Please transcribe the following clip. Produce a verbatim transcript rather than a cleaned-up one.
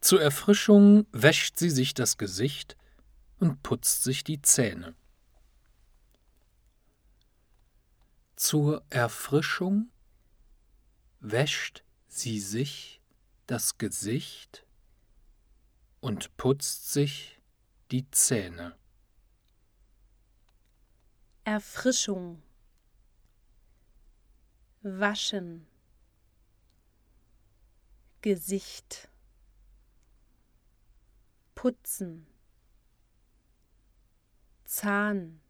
Zur Erfrischung wäscht sie sich das Gesicht und putzt sich die Zähne. Zur Erfrischung wäscht sie sich das Gesicht und putzt sich die Zähne. Erfrischung, waschen, Gesicht, putzen, Zahn,